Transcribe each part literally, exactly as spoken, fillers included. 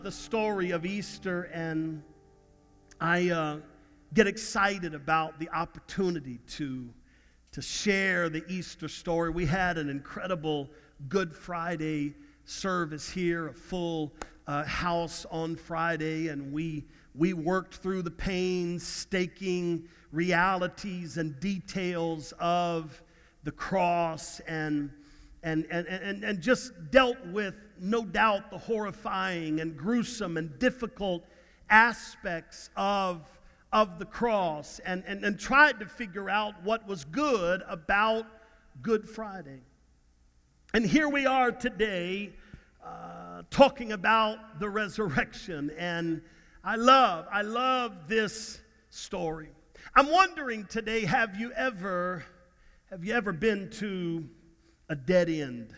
The story of Easter, and I uh, get excited about the opportunity to, to share the Easter story. We had an incredible Good Friday service here, a full uh, house on Friday, and we we worked through the painstaking realities and details of the cross and And, and, and, and just dealt with, no doubt, the horrifying and gruesome and difficult aspects of, of the cross and, and, and tried to figure out what was good about Good Friday. And here we are today uh, talking about the resurrection. And I love, I love this story. I'm wondering today, have you ever, have you ever been to a dead end?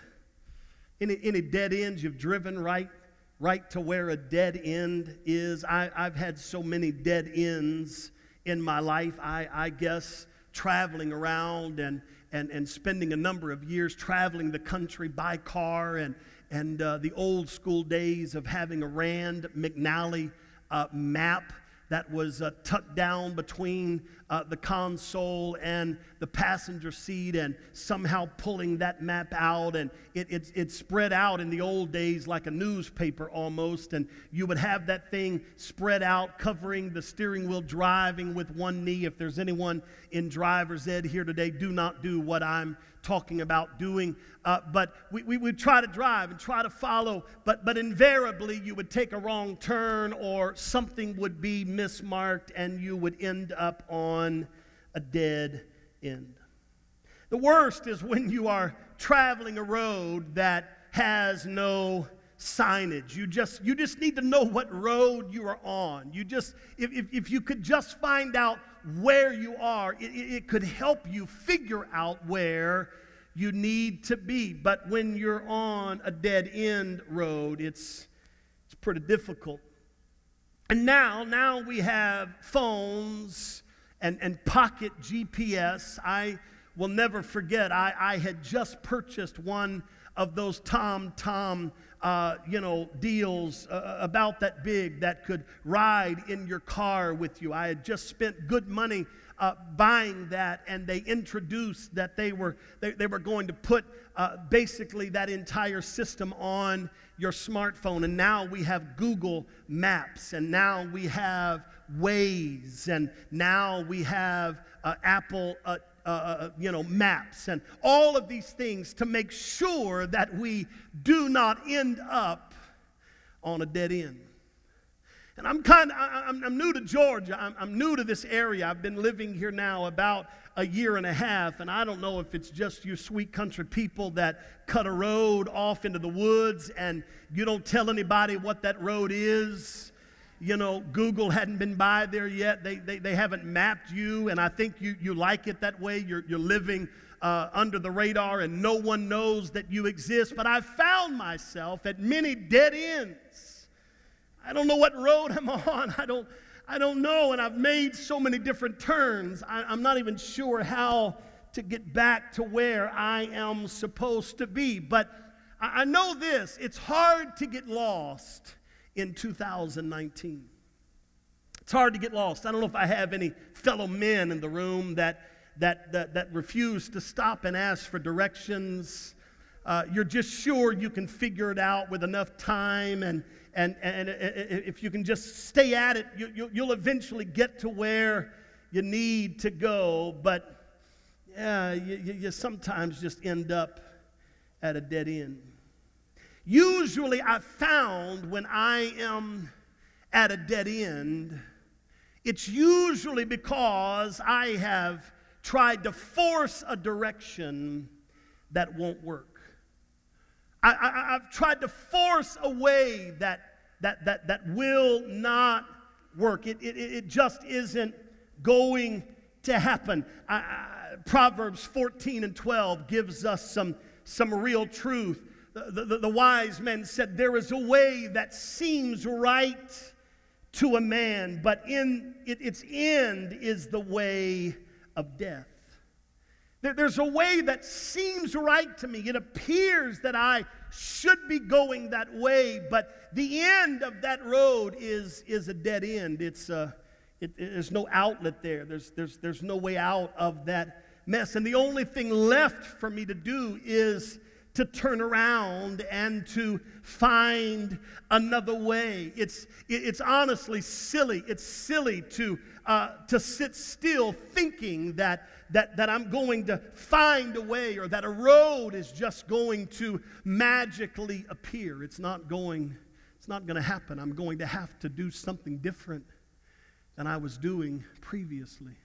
Any, any dead ends you've driven right, right to where a dead end is? I, I've had so many dead ends in my life. I, I guess traveling around and, and, and spending a number of years traveling the country by car and, and uh, the old school days of having a Rand McNally uh, map that was uh, tucked down between uh, the console and the passenger seat, and somehow pulling that map out, and it, it, it spread out in the old days like a newspaper almost, and you would have that thing spread out covering the steering wheel, driving with one knee. If there's anyone in driver's ed here today, do not do what I'm talking about doing. Uh, but we, we would try to drive and try to follow, but, but invariably you would take a wrong turn or something would be mismarked and you would end up on a dead end. The worst is when you are traveling a road that has no signage. You just you just need to know what road you are on. You just if, if, if you could just find out where you are, it, it could help you figure out where you need to be. But when you're on a dead end road, it's it's pretty difficult. And now, now we have phones and, and pocket G P S. I will never forget, I, I had just purchased one of those Tom Tom uh, you know, deals uh, about that big that could ride in your car with you. I had just spent good money uh, buying that, and they introduced that they were they, they were going to put uh, basically that entire system on your smartphone. And now we have Google Maps, and now we have Waze, and now we have uh, Apple uh, Uh, you know, maps, and all of these things to make sure that we do not end up on a dead end. And I'm kind of, I'm, I'm new to Georgia. I'm, I'm new to this area. I've been living here now about a year and a half, and I don't know if it's just you sweet country people that cut a road off into the woods and you don't tell anybody what that road is. You know, Google hadn't been by there yet. They, they, they haven't mapped you, and I think you, you like it that way. You're, you're living uh, under the radar, and no one knows that you exist. But I found myself at many dead ends. I don't know what road I'm on. I don't, I don't know, and I've made so many different turns. I, I'm not even sure how to get back to where I am supposed to be. But I, I know this. It's hard to get lost in two thousand nineteen. It's hard to get lost. I don't know if I have any fellow men in the room that that that, that refuse to stop and ask for directions. Uh, you're just sure you can figure it out with enough time, and and and if you can just stay at it, you, you, you'll eventually get to where you need to go. But yeah, you, you sometimes just end up at a dead end. Usually I found when I am at a dead end, it's usually because I have tried to force a direction that won't work. I, I, I've tried to force a way that, that, that, that will not work. It, it, it just isn't going to happen. I, I, Proverbs fourteen and twelve gives us some, some real truth. The, the, the wise men said, there is a way that seems right to a man, but in it, its end is the way of death. There, there's a way that seems right to me. It appears that I should be going that way, but the end of that road is, is a dead end. It's uh, it, there's no outlet there. There's, there's, there's no way out of that mess. And the only thing left for me to do is to turn around and to find another way. It's, it's honestly silly. It's silly to, uh, to sit still thinking that, that, that I'm going to find a way or that a road is just going to magically appear. It's not going, it's not going to happen. I'm going to have to do something different than I was doing previously.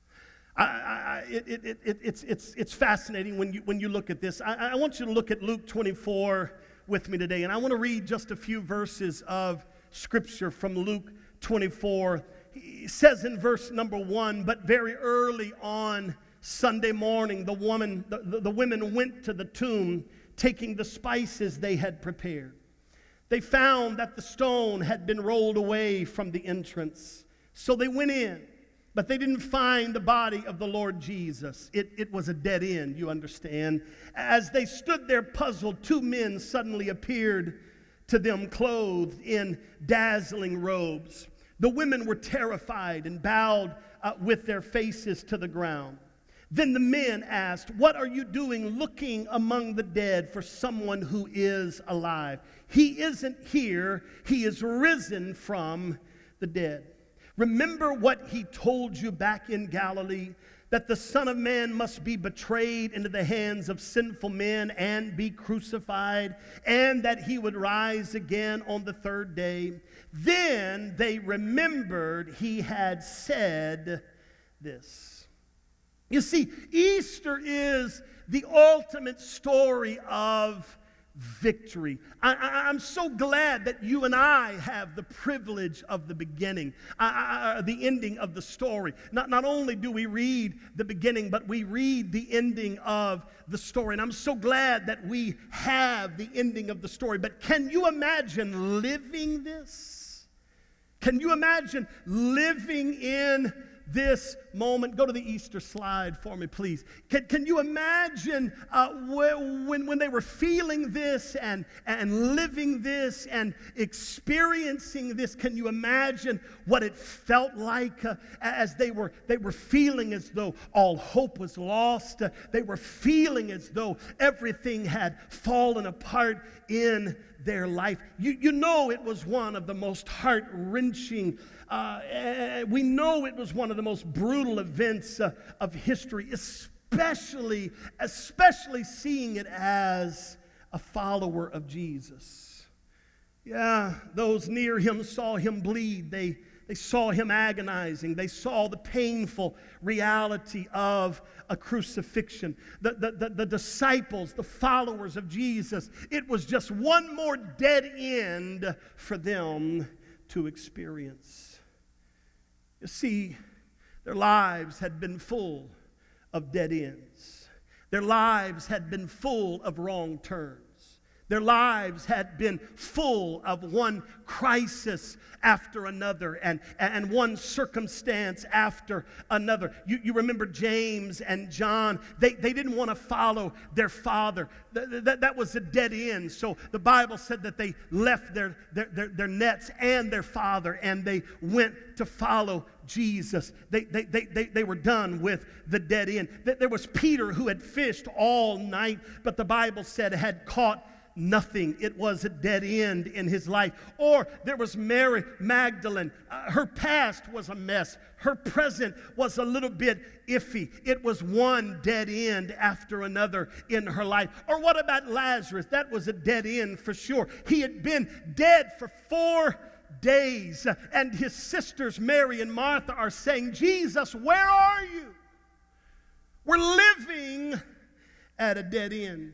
I, I, it, it, it, it's, it's, it's fascinating when you, when you look at this. I, I want you to look at Luke twenty-four with me today, and I want to read just a few verses of Scripture from Luke twenty-four. He says in verse number one, but very early on Sunday morning, the, woman, the, the, the women went to the tomb, taking the spices they had prepared. They found that the stone had been rolled away from the entrance, so they went in. But they didn't find the body of the Lord Jesus. It, it was a dead end, you understand. As they stood there puzzled, two men suddenly appeared to them clothed in dazzling robes. The women were terrified and bowed uh, with their faces to the ground. Then the men asked, "What are you doing looking among the dead for someone who is alive? He isn't here. He is risen from the dead. Remember what he told you back in Galilee, that the Son of Man must be betrayed into the hands of sinful men and be crucified, and that he would rise again on the third day." Then they remembered he had said this. You see, Easter is the ultimate story of victory. I, I, I'm so glad that you and I have the privilege of the beginning, I, I, the ending of the story. Not, not only do we read the beginning, but we read the ending of the story. And I'm so glad that we have the ending of the story. But can you imagine living this? Can you imagine living in this moment? Go to the Easter slide for me, please. Can, can you imagine uh, when, when they were feeling this and, and living this and experiencing this? Can you imagine what it felt like uh, as they were, they were feeling as though all hope was lost? Uh, they were feeling as though everything had fallen apart in their life. You, you know it was one of the most heart-wrenching Uh, we know it was one of the most brutal events uh, of history, especially, especially seeing it as a follower of Jesus. Yeah, those near him saw him bleed. They, they saw him agonizing. They saw the painful reality of a crucifixion. The, the, the, the disciples, the followers of Jesus, it was just one more dead end for them to experience. You see, their lives had been full of dead ends. Their lives had been full of wrong turns. Their lives had been full of one crisis after another and, and one circumstance after another. You, you remember James and John. They, they didn't want to follow their father. That, that, that was a dead end. So the Bible said that they left their, their, their, their nets and their father and they went to follow Jesus. They, they, they, they, they were done with the dead end. There was Peter who had fished all night, but the Bible said had caught nothing. It was a dead end in his life. Or there was Mary Magdalene. Uh, her past was a mess. Her present was a little bit iffy. It was one dead end after another in her life. Or what about Lazarus? That was a dead end for sure. He had been dead for four days. And his sisters, Mary and Martha, are saying, "Jesus, where are you? We're living at a dead end."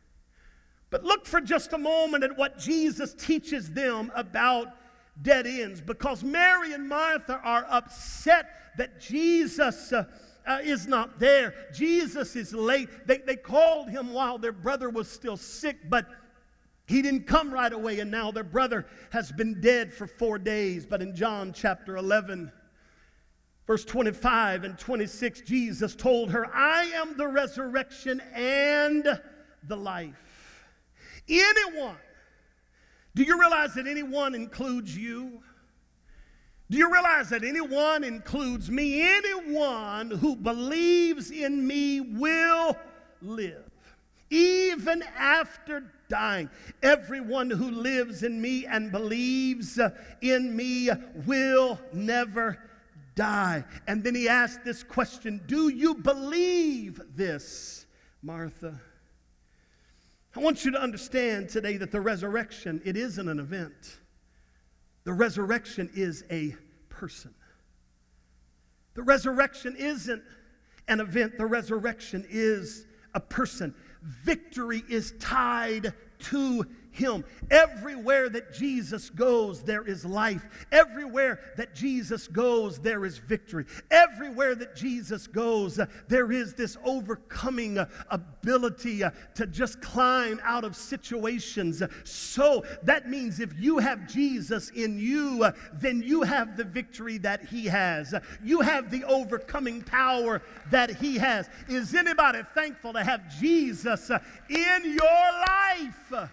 But look for just a moment at what Jesus teaches them about dead ends, because Mary and Martha are upset that Jesus uh, uh, is not there. Jesus is late. They, they called him while their brother was still sick, but he didn't come right away, and now their brother has been dead for four days. But in John chapter eleven, verse twenty-five and twenty-six, Jesus told her, "I am the resurrection and the life. Anyone. Do you realize that anyone includes you? Do you realize that anyone includes me? Anyone who believes in me will live, even after dying. Everyone who lives in me and believes in me will never die. And then he asked this question, do you believe this, Martha? I want you to understand today that the resurrection, it isn't an event. The resurrection is a person. The resurrection isn't an event. The resurrection is a person. Victory is tied to him. Everywhere that Jesus goes, there is life. Everywhere that Jesus goes, there is victory. Everywhere that Jesus goes, uh, there is this overcoming uh, ability uh, to just climb out of situations. Uh, so that means if you have Jesus in you, uh, then you have the victory that he has. Uh, you have the overcoming power that he has. Is anybody thankful to have Jesus uh, in your life?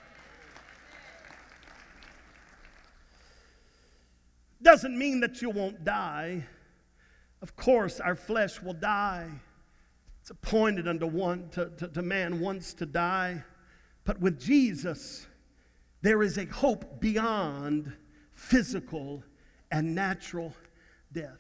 Doesn't mean that you won't die. Of course, our flesh will die. It's appointed unto one to, to, to man once to die. But with Jesus, there is a hope beyond physical and natural death.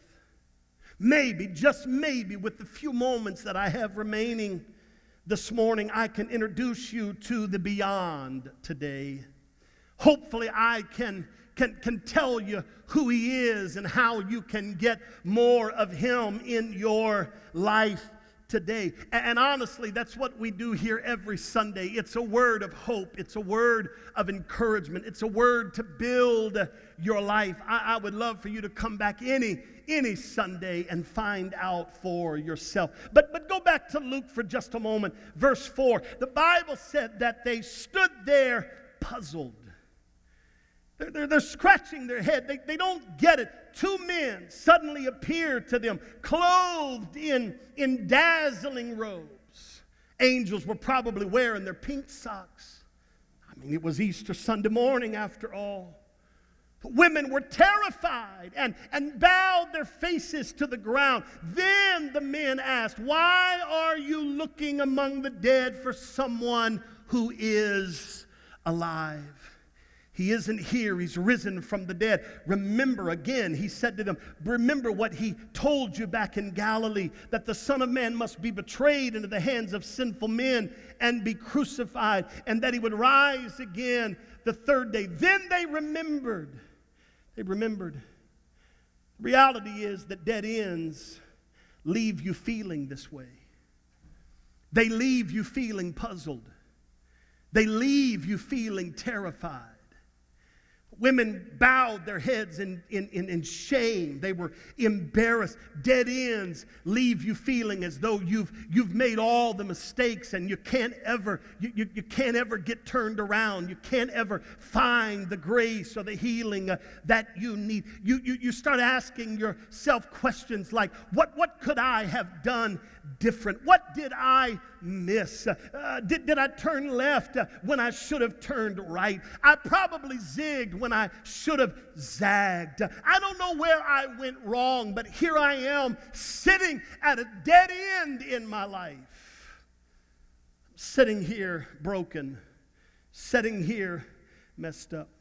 Maybe, just maybe, with the few moments that I have remaining this morning, I can introduce you to the beyond today. Hopefully, I can Can, can tell you who he is and how you can get more of him in your life today. And, and honestly, that's what we do here every Sunday. It's a word of hope. It's a word of encouragement. It's a word to build your life. I, I would love for you to come back any, any Sunday and find out for yourself. But, but go back to Luke for just a moment. Verse four. The Bible said that they stood there puzzled. They're, they're, they're scratching their head. They, they don't get it. Two men suddenly appear to them, clothed in, in dazzling robes. Angels were probably wearing their pink socks. I mean, it was Easter Sunday morning after all. But women were terrified and, and bowed their faces to the ground. Then the men asked, "Why are you looking among the dead for someone who is alive? He isn't here. He's risen from the dead." Remember, again, he said to them, remember what he told you back in Galilee, that the Son of Man must be betrayed into the hands of sinful men and be crucified, and that he would rise again the third day. Then they remembered. They remembered. The reality is that dead ends leave you feeling this way. They leave you feeling puzzled. They leave you feeling terrified. Women bowed their heads in, in, in, in shame. They were embarrassed. Dead ends leave you feeling as though you've, you've made all the mistakes and you can't ever, you, you, you can't ever get turned around. You can't ever find the grace or the healing uh, that you need. You, you, you start asking yourself questions like, what, what could I have done different? What did I miss? Uh, did, did I turn left uh, when I should have turned right? I probably zigged when I should have zagged. I don't know where I went wrong, but here I am sitting at a dead end in my life. I'm sitting here broken, sitting here messed up.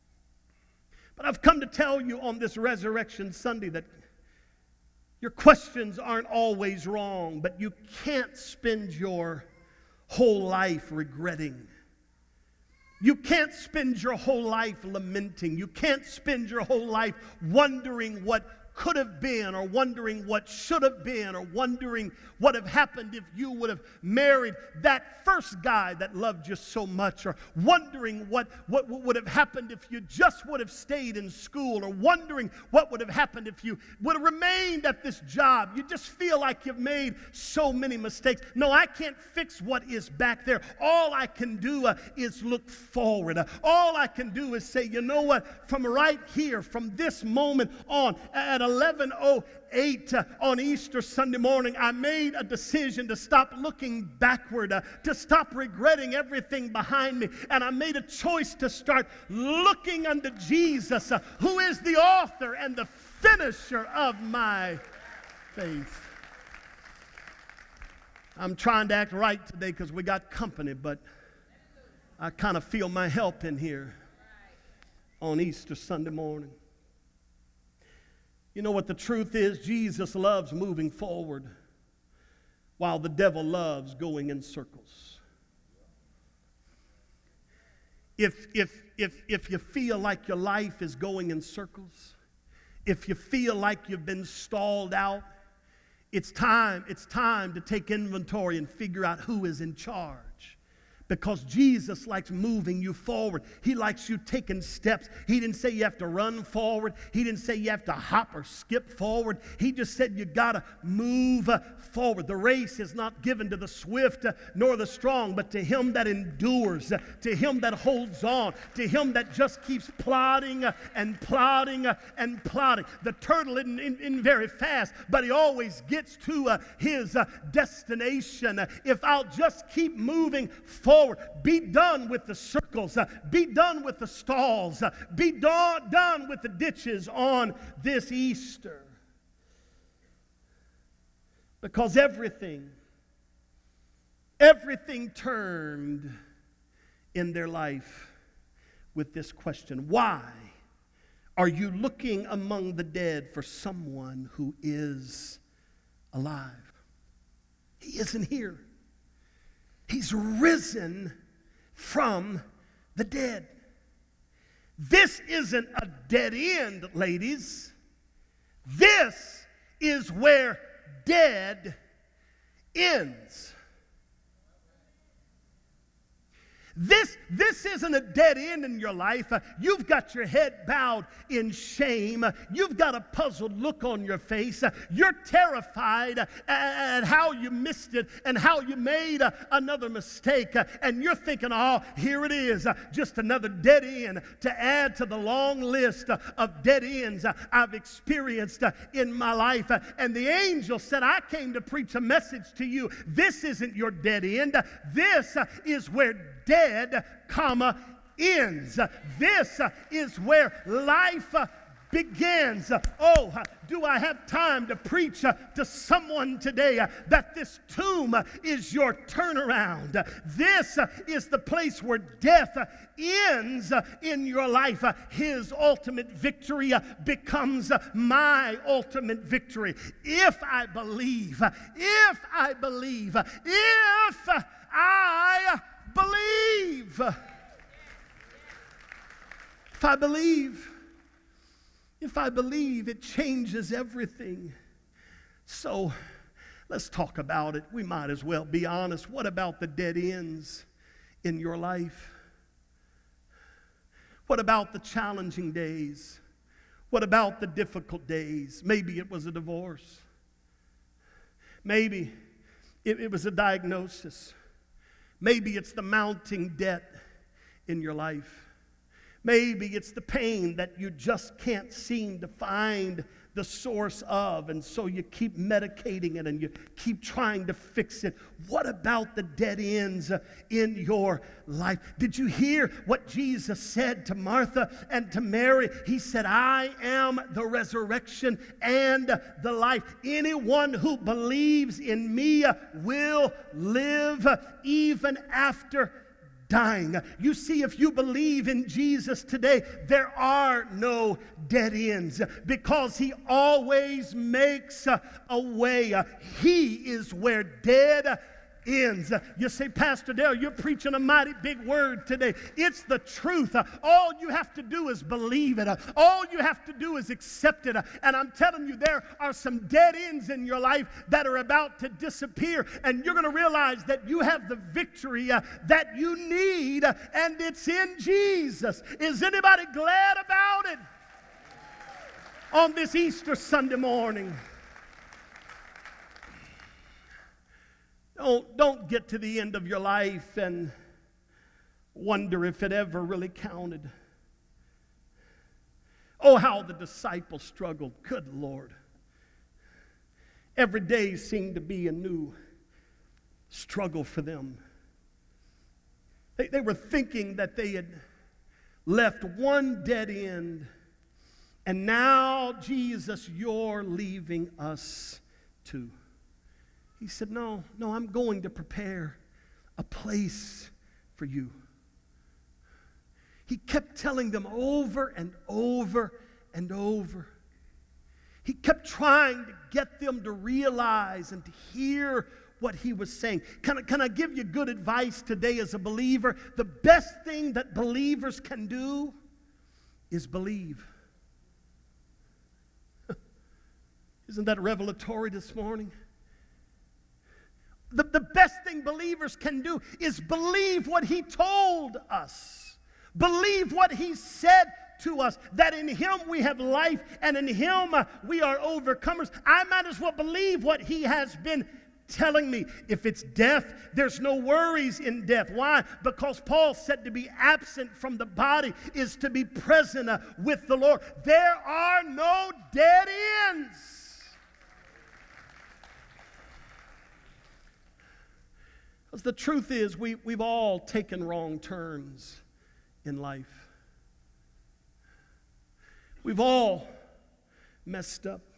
But I've come to tell you on this Resurrection Sunday that your questions aren't always wrong, but you can't spend your whole life regretting. You can't spend your whole life lamenting. You can't spend your whole life wondering what could have been, or wondering what should have been, or wondering what have happened if you would have married that first guy that loved you so much, or wondering what, what would have happened if you just would have stayed in school, or wondering what would have happened if you would have remained at this job. You just feel like you've made so many mistakes. No, I can't fix what is back there. All I can do uh, is look forward. Uh, all I can do is say, you know what, from right here, from this moment on, at a eleven oh eight uh, on Easter Sunday morning, I made a decision to stop looking backward, uh, to stop regretting everything behind me. And I made a choice to start looking unto Jesus, uh, who is the author and the finisher of my faith. I'm trying to act right today because we got company, but I kind of feel my help in here on Easter Sunday morning. You know what the truth is? Jesus loves moving forward while the devil loves going in circles. If, if, if, if you feel like your life is going in circles, if you feel like you've been stalled out, it's time, it's time to take inventory and figure out who is in charge. Because Jesus likes moving you forward. He likes you taking steps. He didn't say you have to run forward. He didn't say you have to hop or skip forward. He just said you got to move forward. The race is not given to the swift nor the strong, but to him that endures, to him that holds on, to him that just keeps plodding and plodding and plodding. The turtle isn't, isn't, isn't very fast, but he always gets to uh, his uh, destination. If I'll just keep moving forward, be done with the circles, uh, be done with the stalls, uh, be do- done with the ditches on this Easter. Because everything, everything turned in their life with this question: why are you looking among the dead for someone who is alive? He isn't here. He's risen from the dead. This isn't a dead end, ladies. This is where dead ends. This, this isn't a dead end in your life. Uh, you've got your head bowed in shame. Uh, you've got a puzzled look on your face. Uh, you're terrified uh, at how you missed it and how you made uh, another mistake. Uh, and you're thinking, oh, here it is, uh, just another dead end to add to the long list uh, of dead ends uh, I've experienced uh, in my life. Uh, and the angel said, I came to preach a message to you. This isn't your dead end. Uh, this uh, is where dead, comma, ends. This is where life begins. Oh, do I have time to preach to someone today that this tomb is your turnaround? This is the place where death ends in your life. His ultimate victory becomes my ultimate victory. If I believe, if I believe, if I believe. If I believe, if I believe, it changes everything. So let's talk about it. We might as well be honest. What about the dead ends in your life? What about the challenging days? What about the difficult days? Maybe it was a divorce. Maybe it, it was a diagnosis. Maybe it's the mounting debt in your life. Maybe it's the pain that you just can't seem to find the source of, and so you keep medicating it and you keep trying to fix it. What about the dead ends in your life? Did you hear what Jesus said to Martha and to Mary? He said, I am the resurrection and the life. Anyone who believes in me will live even after dying. You see, if you believe in Jesus today, there are no dead ends because he always makes a, a way. He is where dead ends. You say, Pastor Dale, you're preaching a mighty big word today. It's the truth. All you have to do is believe it. All you have to do is accept it. And I'm telling you, there are some dead ends in your life that are about to disappear, and you're going to realize that you have the victory uh, that you need, uh, and it's in Jesus. Is anybody glad about it on this Easter Sunday morning? Don't, don't get to the end of your life and wonder if it ever really counted. Oh, how the disciples struggled. Good Lord. Every day seemed to be a new struggle for them. They, they were thinking that they had left one dead end, and now, Jesus, you're leaving us too. He said, no, no, I'm going to prepare a place for you. He kept telling them over and over and over. He kept trying to get them to realize and to hear what he was saying. Can I, can I give you good advice today as a believer? The best thing that believers can do is believe. Isn't that revelatory this morning? The, the best thing believers can do is believe what he told us. Believe what he said to us, that in him we have life and in him uh, we are overcomers. I might as well believe what he has been telling me. If it's death, there's no worries in death. Why? Because Paul said to be absent from the body is to be present uh, with the Lord. There are no dead ends. Because the truth is, we, we've all taken wrong turns in life. We've all messed up.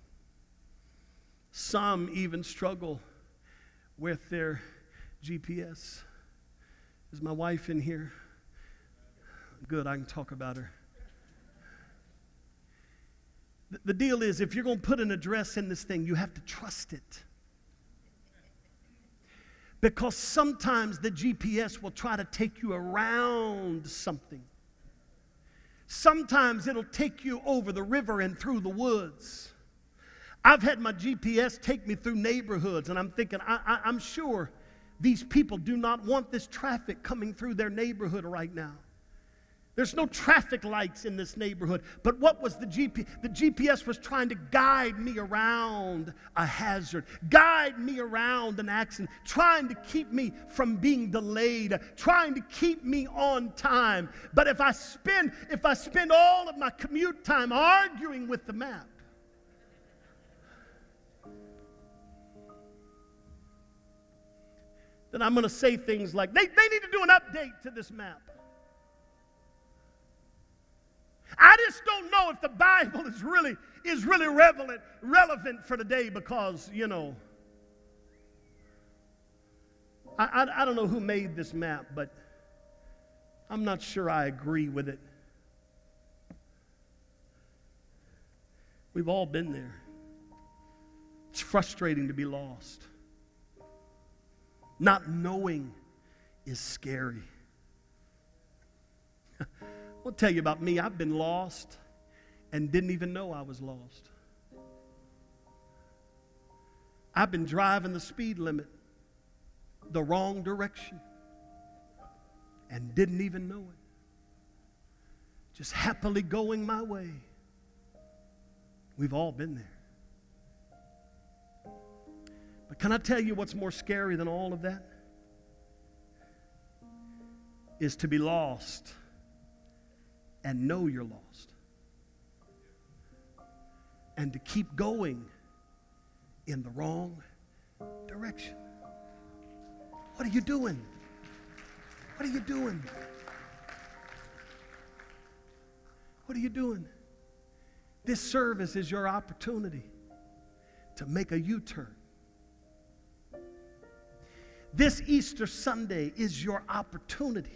Some even struggle with their G P S. Is my wife in here? Good, I can talk about her. The, the deal is, if you're going to put an address in this thing, you have to trust it. Because sometimes the G P S will try to take you around something. Sometimes it'll take you over the river and through the woods. I've had my G P S take me through neighborhoods, and I'm thinking, I, I, I'm sure these people do not want this traffic coming through their neighborhood right now. There's no traffic lights in this neighborhood. But what was the G P S? The G P S was trying to guide me around a hazard, guide me around an accident, trying to keep me from being delayed, trying to keep me on time. But if I spend, if I spend all of my commute time arguing with the map, then I'm going to say things like, they, they need to do an update to this map. I just don't know if the Bible is really is really relevant, relevant for today because, you know, I, I, I don't know who made this map, but I'm not sure I agree with it. We've all been there. It's frustrating to be lost. Not knowing is scary. I'll tell you about me. I've been lost and didn't even know I was lost. I've been driving the speed limit the wrong direction and didn't even know it. Just happily going my way. We've all been there. But can I tell you what's more scary than all of that? Is to be lost and know you're lost. And to keep going in the wrong direction. What are you doing? What are you doing? What are you doing? This service is your opportunity to make a U-turn. This Easter Sunday is your opportunity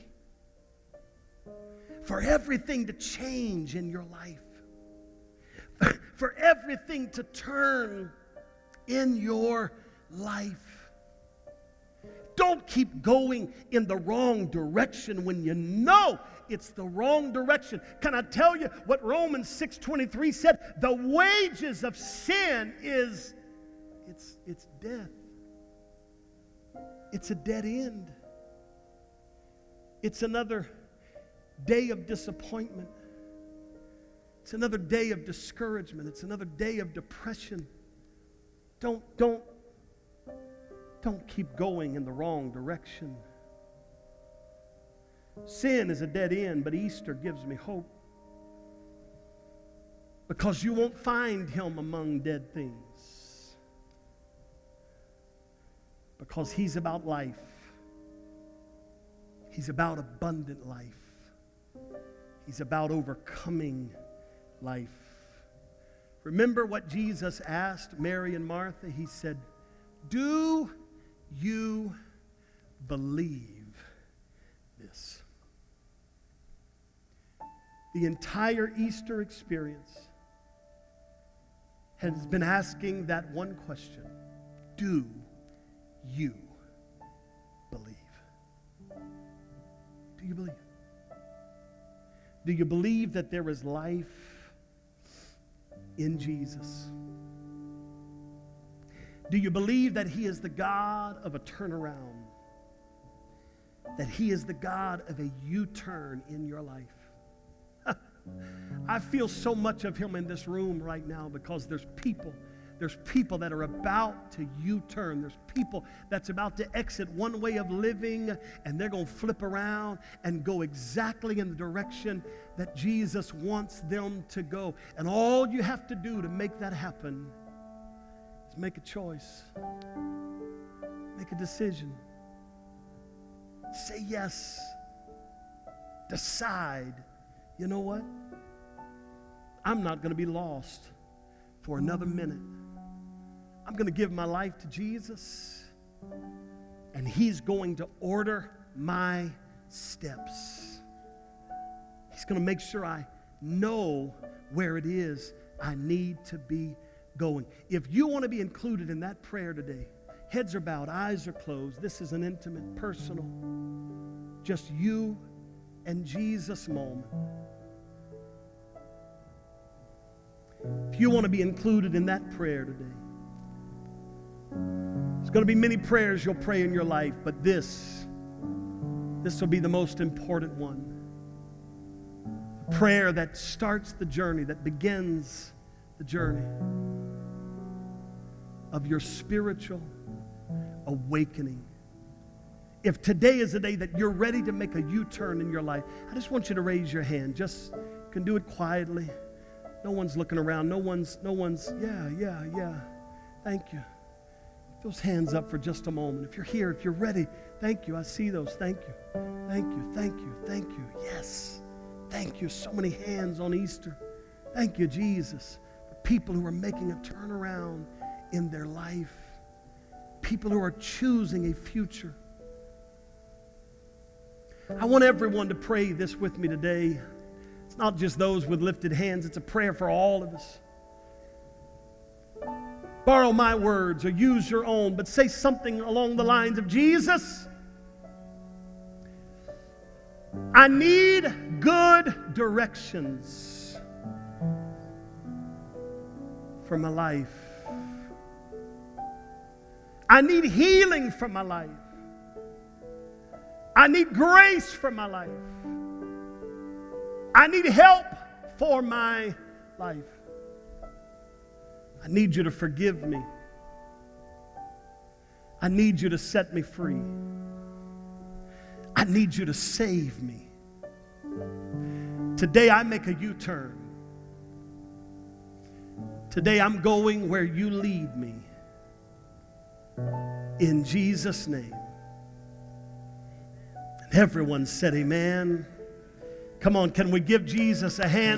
for everything to change in your life, for everything to turn in your life. Don't keep going in the wrong direction when you know it's the wrong direction. Can I tell you what Romans six twenty-three said? The wages of sin is, it's, it's death. It's a dead end. It's another day of disappointment. It's another day of discouragement. It's another day of depression. Don't, don't, don't keep going in the wrong direction. Sin is a dead end, but Easter gives me hope. Because you won't find him among dead things. Because he's about life. He's about abundant life. He's about overcoming life. Remember what Jesus asked Mary and Martha? He said, "Do you believe this?" The entire Easter experience has been asking that one question: do you believe? Do you believe? Do you believe that there is life in Jesus? Do you believe that he is the God of a turnaround? That he is the God of a U-turn in your life? I feel so much of him in this room right now because there's people, there's people that are about to U-turn. There's people that's about to exit one way of living and they're going to flip around and go exactly in the direction that Jesus wants them to go. And all you have to do to make that happen is make a choice. Make a decision. Say yes. Decide. You know what? I'm not going to be lost for another minute. I'm going to give my life to Jesus, and he's going to order my steps. He's going to make sure I know where it is I need to be going. If you want to be included in that prayer today, heads are bowed, eyes are closed. This is an intimate, personal, just you and Jesus moment. If you want to be included in that prayer today, there's going to be many prayers you'll pray in your life, but this, this will be the most important one. A prayer that starts the journey, that begins the journey of your spiritual awakening. If today is the day that you're ready to make a U-turn in your life, I just want you to raise your hand. Just, you can do it quietly. No one's looking around. No one's, no one's, yeah, yeah, yeah. Thank you. Keep those hands up for just a moment. If you're here, if you're ready, thank you. I see those. Thank you. Thank you. Thank you. Thank you. Yes. Thank you. So many hands on Easter. Thank you, Jesus, for people who are making a turnaround in their life. People who are choosing a future. I want everyone to pray this with me today. It's not just those with lifted hands. It's a prayer for all of us. Borrow my words or use your own, but say something along the lines of, Jesus, I need good directions for my life. I need healing for my life. I need grace for my life. I need help for my life. I need you to forgive me. I need you to set me free. I need you to save me. Today I make a U-turn. Today I'm going where you lead me. In Jesus' name. And everyone said amen. Come on, can we give Jesus a hand?